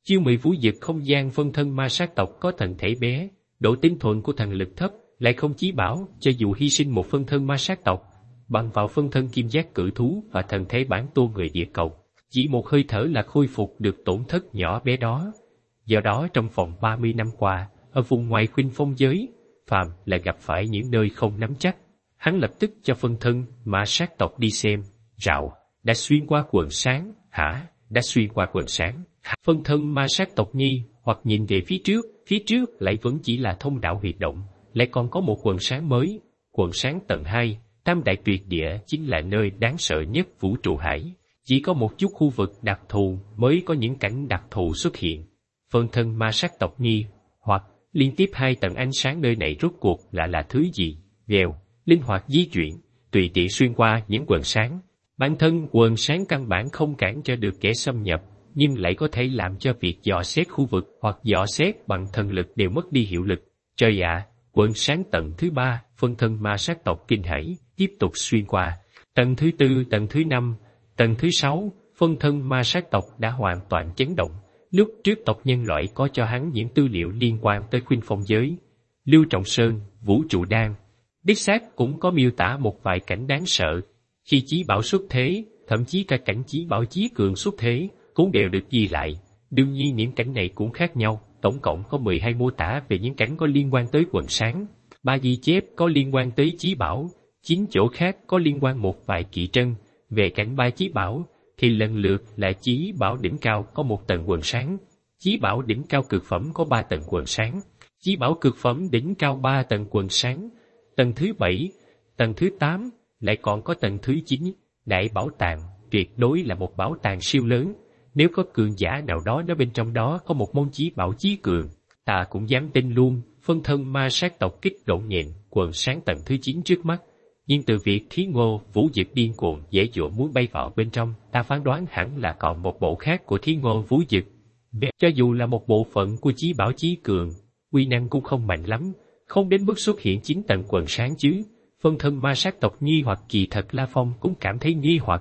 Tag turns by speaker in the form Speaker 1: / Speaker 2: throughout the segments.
Speaker 1: Chương 10 Vũ dực không gian phân thân ma sát tộc có thần thể bé, độ tinh thuần của thần lực thấp, lại không chí bảo, cho dù hy sinh một phân thân ma sát tộc, bằng vào phân thân kim giác cự thú và thần thể bản tôn người địa cầu, chỉ một hơi thở là khôi phục được tổn thất nhỏ bé đó. Do đó trong vòng 30 năm qua, ở vùng ngoài khuynh phong giới, phàm lại gặp phải những nơi không nắm chắc, hắn lập tức cho phân thân ma sát tộc đi xem. Rạo, đã xuyên qua quần sáng, hả? Đã xuyên qua quần sáng. Phân thân ma sát tộc nghi, hoặc nhìn về phía trước lại vẫn chỉ là thông đạo huyệt động, lại còn có một quần sáng mới. Quần sáng tầng 2, Tam Đại Tuyệt Địa chính là nơi đáng sợ nhất vũ trụ hải. Chỉ có một chút khu vực đặc thù mới có những cảnh đặc thù xuất hiện. Phân thân ma sát tộc nghi, hoặc liên tiếp 2 tầng ánh sáng nơi này rốt cuộc là thứ gì? Vèo, linh hoạt di chuyển, tùy tiện xuyên qua những quần sáng. Bản thân quần sáng căn bản không cản cho được kẻ xâm nhập, nhưng lại có thể làm cho việc dò xét khu vực hoặc dò xét bằng thần lực đều mất đi hiệu lực. Trời ạ, quần sáng tầng thứ 3, phân thân ma sát tộc kinh hãi, tiếp tục xuyên qua. Tầng thứ 4, tầng thứ 5, tầng thứ 6, phân thân ma sát tộc đã hoàn toàn chấn động. Lúc trước tộc nhân loại có cho hắn những tư liệu liên quan tới khuynh phong giới, Lưu Trọng Sơn, vũ trụ đan. Đích xác cũng có miêu tả một vài cảnh đáng sợ. Khi chí bảo xuất thế, thậm chí cả cảnh chí bảo chí cường xuất thế, cũng đều được ghi lại. Đương nhiên những cảnh này cũng khác nhau, tổng cộng có 12 mô tả về những cảnh có liên quan tới quần sáng. 3 ghi chép có liên quan tới chí bảo, 9 chỗ khác có liên quan một vài kỵ trân. Về cảnh 3 chí bảo, thì lần lượt là chí bảo đỉnh cao có 1 tầng quần sáng, chí bảo đỉnh cao cực phẩm có 3 tầng quần sáng, chí bảo cực phẩm đỉnh cao 3 tầng quần sáng, tầng thứ 7, tầng thứ 8, lại còn có tầng thứ 9, đại bảo tàng, tuyệt đối là một bảo tàng siêu lớn. Nếu có cường giả nào đó ở bên trong đó có một môn chí bảo chí cường, ta cũng dám tin luôn. Phân thân ma sát tộc kích động nhện quần sáng tầng thứ 9 trước mắt. Nhưng từ việc Thí Ngô, Vũ Dực điên cuồng dễ dụa muốn bay vào bên trong, ta phán đoán hẳn là còn một bộ khác của Thí Ngô, Vũ Dực. Cho dù là một bộ phận của chí bảo chí cường, uy năng cũng không mạnh lắm, không đến mức xuất hiện 9 tầng quần sáng chứ. Phân thân ma sát tộc nghi hoặc, kỳ thật La Phong cũng cảm thấy nghi hoặc.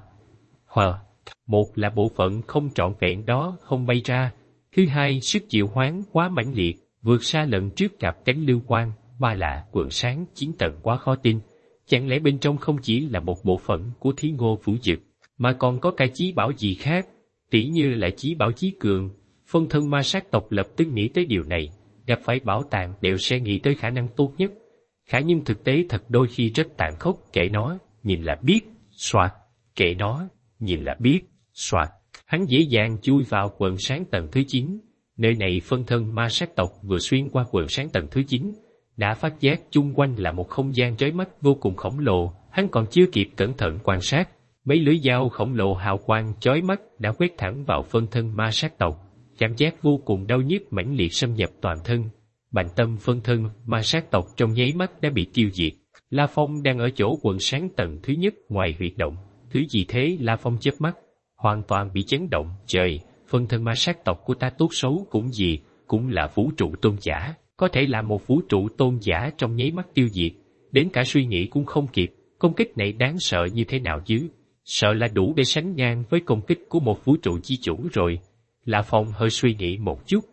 Speaker 1: Một là bộ phận không trọn vẹn đó không bay ra, thứ hai sức chịu hoán quá mãnh liệt, vượt xa lần trước gặp cánh lưu quang, ba là quần sáng 9 tầng quá khó tin. Chẳng lẽ bên trong không chỉ là một bộ phận của Thí Ngô, Vũ Dực, mà còn có cái chí bảo gì khác, tỉ như là chí bảo chí cường. Phân thân ma sát tộc lập tức nghĩ tới điều này, gặp phải bảo tàng đều sẽ nghĩ tới khả năng tốt nhất. Khả nhưng thực tế thật đôi khi rất tàn khốc, kệ nó, nhìn là biết, soạt, kệ nó, nhìn là biết, soạt. Hắn dễ dàng chui vào quần sáng tầng thứ 9. Nơi này phân thân ma sát tộc vừa xuyên qua quần sáng tầng thứ 9, đã phát giác chung quanh là một không gian chói mắt vô cùng khổng lồ. Hắn còn chưa kịp cẩn thận quan sát, mấy lưỡi dao khổng lồ hào quang chói mắt đã quét thẳng vào phân thân ma sát tộc. Cảm giác vô cùng đau nhức mãnh liệt xâm nhập toàn thân. Bành tâm phân thân ma sát tộc trong nháy mắt đã bị tiêu diệt. La Phong đang ở chỗ quần sáng tầng thứ nhất ngoài huyệt động. Thứ gì thế? La Phong chớp mắt, hoàn toàn bị chấn động. Trời, phân thân ma sát tộc của ta tốt xấu cũng gì, cũng là vũ trụ tôn giả, có thể là một vũ trụ tôn giả trong nháy mắt tiêu diệt, đến cả suy nghĩ cũng không kịp. Công kích này đáng sợ như thế nào chứ? Sợ là đủ để sánh ngang với công kích của một vũ trụ chi chủ rồi. La Phong hơi suy nghĩ một chút.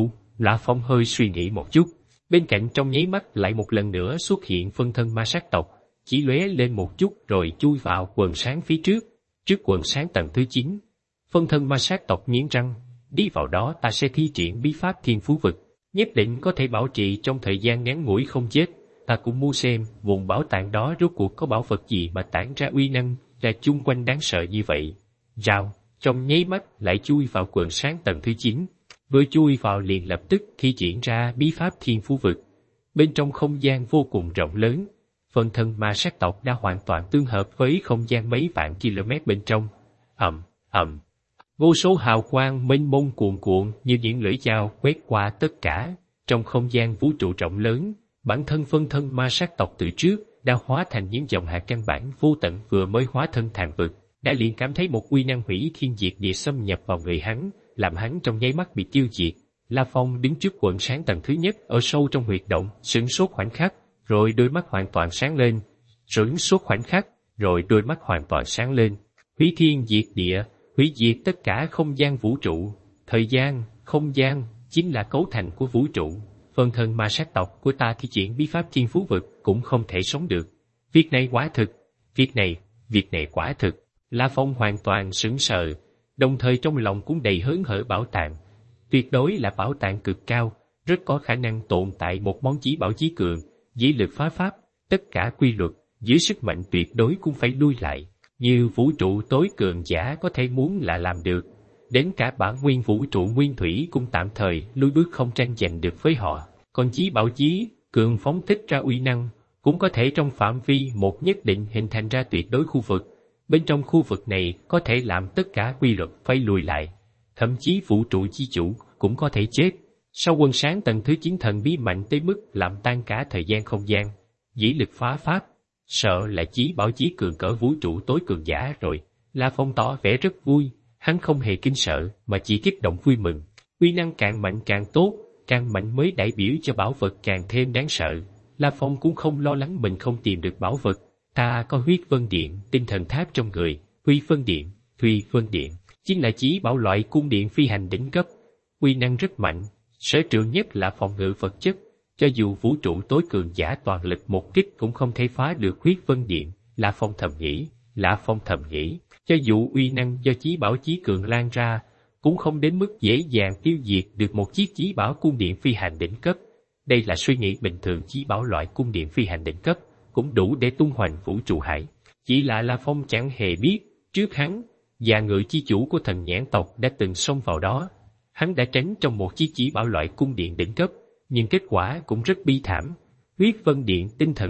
Speaker 1: La Phong hơi suy nghĩ một chút. Bên cạnh trong nháy mắt lại một lần nữa xuất hiện phân thân ma sát tộc, chỉ lóe lên một chút rồi chui vào quần sáng phía trước. Trước quần sáng tầng thứ 9, phân thân ma sát tộc nghiến răng, đi vào đó ta sẽ thi triển bí pháp Thiên Phú Vực, nhất định có thể bảo trì trong thời gian ngắn ngủi không chết. Ta cũng muốn xem vùng bảo tàng đó rốt cuộc có bảo vật gì mà tản ra uy năng ra chung quanh đáng sợ như vậy. Rào, trong nháy mắt lại chui vào quần sáng tầng thứ 9. Vừa chui vào liền lập tức thi triển ra bí pháp Thiên Phú Vực. Bên trong không gian vô cùng rộng lớn, phân thân ma sát tộc đã hoàn toàn tương hợp với không gian mấy vạn km bên trong. Vô số hào quang mênh mông cuồn cuộn như những lưỡi dao quét qua tất cả. Trong không gian vũ trụ rộng lớn, bản thân phân thân ma sát tộc từ trước đã hóa thành những dòng hạt căn bản vô tận, vừa mới hóa thân thành vực, đã liền cảm thấy một uy năng hủy thiên diệt địa xâm nhập vào người hắn, làm hắn trong nháy mắt bị tiêu diệt. La Phong đứng trước quần sáng tầng thứ nhất ở sâu trong huyệt động, sửng sốt khoảnh khắc, rồi đôi mắt hoàn toàn sáng lên. Hủy thiên diệt địa, hủy diệt tất cả không gian vũ trụ, thời gian, Không gian chính là cấu thành của vũ trụ. Phân thân ma sát tộc của ta thi triển bí pháp thiên phú vực cũng không thể sống được. Việc này quả thực, việc này quả thực. La Phong hoàn toàn sững sờ, đồng thời trong lòng cũng đầy hớn hở bảo tàng. Tuyệt đối là bảo tàng cực cao, rất có khả năng tồn tại một món chí bảo chí cường, dĩ lực phá pháp, tất cả quy luật, dưới sức mạnh tuyệt đối cũng phải lui lại. Như vũ trụ tối cường giả có thể muốn là làm được. Đến cả bản nguyên vũ trụ nguyên thủy cũng tạm thời lui bước không tranh giành được với họ. Còn chí bảo chí cường phóng thích ra uy năng, cũng có thể trong phạm vi một nhất định hình thành ra tuyệt đối khu vực. Bên trong khu vực này có thể làm tất cả quy luật phải lùi lại. Thậm chí vũ trụ chi chủ cũng có thể chết. Sau quân sáng tầng thứ 9 thần bí mạnh tới mức làm tan cả thời gian không gian, dĩ lực phá pháp, sợ là chí bảo chí cường cỡ vũ trụ tối cường giả rồi. La Phong tỏ vẻ rất vui, hắn không hề kinh sợ mà chỉ kích động vui mừng. Uy năng càng mạnh càng tốt, càng mạnh mới đại biểu cho bảo vật càng thêm đáng sợ. La Phong cũng không lo lắng mình không tìm được bảo vật. Ta có huyết vân điện, tinh thần tháp trong người. Huy vân điện chính là chí bảo loại cung điện phi hành đỉnh cấp, uy năng rất mạnh, sở trường nhất là phòng ngự vật chất. Cho dù vũ trụ tối cường giả toàn lực một kích cũng không thể phá được huyết vân điện. La Phong thầm nghĩ, cho dù uy năng do chí bảo chí cường lan ra, cũng không đến mức dễ dàng tiêu diệt được một chiếc chí bảo cung điện phi hành đỉnh cấp. Đây là suy nghĩ bình thường, chí bảo loại cung điện phi hành đỉnh cấp cũng đủ để tung hoành vũ trụ hải. Chỉ là La Phong chẳng hề biết, trước hắn, và ngự chi chủ của thần nhãn tộc đã từng xông vào đó. Hắn đã tránh trong một chiếc chí bảo loại cung điện đỉnh cấp, nhưng kết quả cũng rất bi thảm. Huyết vân điện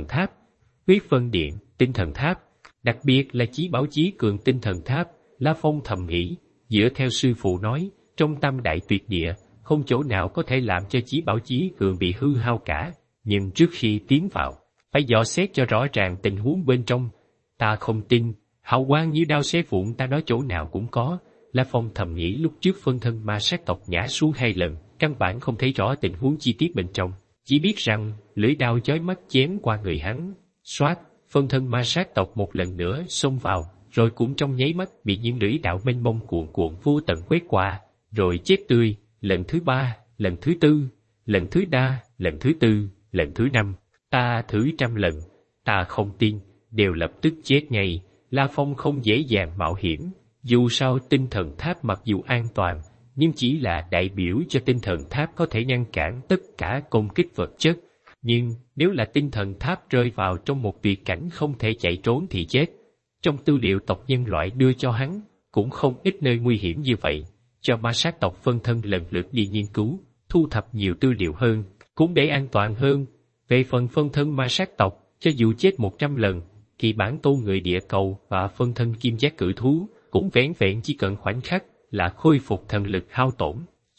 Speaker 1: tinh thần tháp, đặc biệt là chí bảo chí cường tinh thần tháp. La Phong thầm nghĩ, dựa theo sư phụ nói, trong tam đại tuyệt địa, không chỗ nào có thể làm cho chí bảo chí cường bị hư hao cả. Nhưng trước khi tiến vào, phải dò xét cho rõ ràng tình huống bên trong. Ta không tin, hào quang như đao xé vụn ta nói chỗ nào cũng có. La Phong thầm nghĩ lúc trước phân thân ma sát tộc ngã xuống 2 lần, căn bản không thấy rõ tình huống chi tiết bên trong, chỉ biết rằng lưỡi đao chói mắt chém qua người hắn. Xoát, phân thân ma sát tộc một lần nữa xông vào, rồi cũng trong nháy mắt bị những lưỡi đạo mênh mông cuồn cuộn vô tận quét qua, rồi chết tươi. Lần thứ 3, lần thứ 4, lần thứ 3, lần thứ 4, lần thứ 5, ta thử 100 lần, ta không tin, đều lập tức chết ngay. La Phong không dễ dàng mạo hiểm. Dù sao tinh thần tháp mặc dù an toàn, nhưng chỉ là đại biểu cho tinh thần tháp có thể ngăn cản tất cả công kích vật chất. Nhưng nếu là tinh thần tháp rơi vào trong một tuyệt cảnh không thể chạy trốn thì chết. Trong tư liệu tộc nhân loại đưa cho hắn, cũng không ít nơi nguy hiểm như vậy. Cho ma sát tộc phân thân lần lượt đi nghiên cứu, thu thập nhiều tư liệu hơn, cũng để an toàn hơn. Về phần phân thân ma sát tộc, cho dù chết 100 lần, kỳ bản tôn người địa cầu và phân thân kim giác cử thú, cũng vẻn vẹn chỉ cần khoảnh khắc là khôi phục thần lực hao tổn.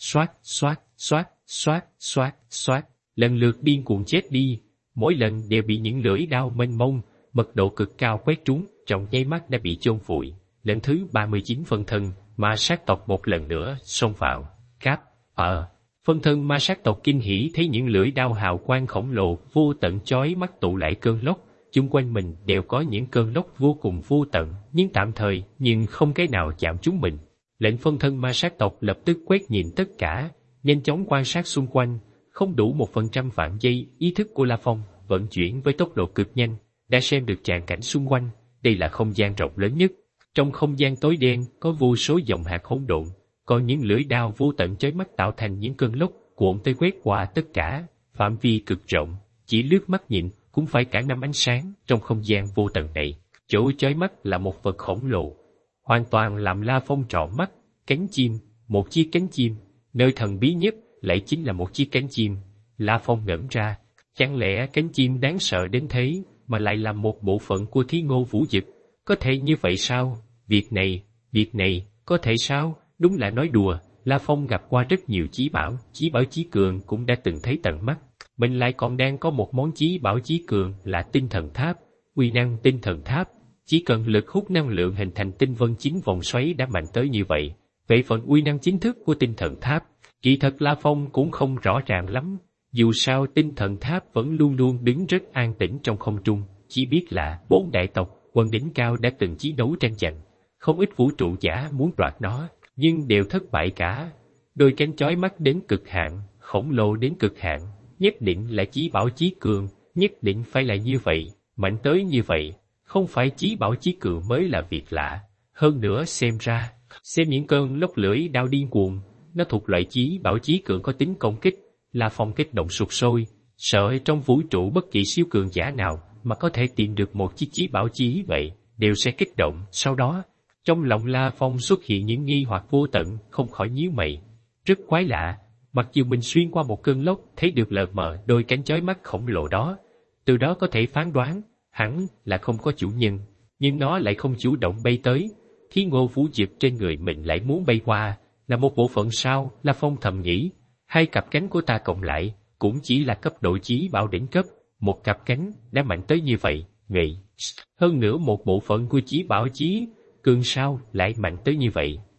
Speaker 1: Xoát, lần lượt điên cuồng chết đi, mỗi lần đều bị những lưỡi đao mênh mông, mật độ cực cao quét trúng, trong nháy mắt đã bị chôn vùi. Lần thứ 39 phân thân ma sát tộc một lần nữa xông vào. Phân thân ma sát tộc kinh hỉ thấy những lưỡi đao hào quang khổng lồ vô tận chói mắt tụ lại cơn lốc. Chung quanh mình đều có những cơn lốc vô cùng vô tận, nhưng tạm thời, nhưng không cái nào chạm chúng mình. Lệnh phân thân ma sát tộc lập tức quét nhìn tất cả, nhanh chóng quan sát xung quanh. Không đủ 1% vạn giây, ý thức của La Phong vận chuyển với tốc độ cực nhanh, đã xem được tràng cảnh xung quanh. Đây là không gian rộng lớn nhất. Trong không gian tối đen có vô số dòng hạt hỗn độn, còn những lưỡi đao vô tận chói mắt tạo thành những cơn lốc cuộn tới quét qua tất cả, phạm vi cực rộng, chỉ lướt mắt nhìn cũng phải cả năm ánh sáng. Trong không gian vô tận này, chỗ chói mắt là một vật khổng lồ, hoàn toàn làm La Phong trọn mắt. Cánh chim, một chiếc cánh chim, nơi thần bí nhất lại chính là một chiếc cánh chim. La Phong ngẩn ra, chẳng lẽ cánh chim đáng sợ đến thế mà lại là một bộ phận của Thí Ngô Vũ Dực? Có thể như vậy sao? Việc này, có thể sao? Đúng là nói đùa. La Phong gặp qua rất nhiều chí bảo chí cường cũng đã từng thấy tận mắt. Mình lại còn đang có một món chí bảo chí cường là tinh thần tháp. Uy năng tinh thần tháp, chỉ cần lực hút năng lượng hình thành tinh vân 9 vòng xoáy đã mạnh tới như vậy. Về phần uy năng chính thức của tinh thần tháp, kỳ thật La Phong cũng không rõ ràng lắm. Dù sao tinh thần tháp vẫn luôn luôn đứng rất an tĩnh trong không trung, chỉ biết là 4 đại tộc, quân đỉnh cao đã từng chiến đấu tranh giành. Không ít vũ trụ giả muốn đoạt nó, nhưng đều thất bại cả. đôi cánh chói mắt đến cực hạn, khổng lồ đến cực hạn, nhất định là chí bảo chí cường, nhất định phải là như vậy, mạnh tới như vậy, không phải chí bảo chí cường mới là việc lạ. Hơn nữa xem những cơn lốc lưỡi đao điên cuồng, nó thuộc loại chí bảo chí cường có tính công kích, La Phong kích động sụt sôi, sợ trong vũ trụ bất kỳ siêu cường giả nào mà có thể tìm được một chiếc chí bảo chí vậy, đều sẽ kích động. Sau đó, trong lòng La Phong xuất hiện những nghi hoặc vô tận, không khỏi nhíu mày. Rất quái lạ, mặc dù mình xuyên qua một cơn lốc thấy được lờ mờ đôi cánh chói mắt khổng lồ đó, từ đó có thể phán đoán hẳn là không có chủ nhân, nhưng nó lại không chủ động bay tới, khi Ngô Vũ Diệp trên người mình lại muốn bay qua, là một bộ phận sao? La Phong thầm nghĩ, hai cặp cánh của ta cộng lại cũng chỉ là cấp độ chí bảo đỉnh cấp, một cặp cánh đã mạnh tới như vậy, hơn nữa một bộ phận của chí bảo chí cường sao lại mạnh tới như vậy.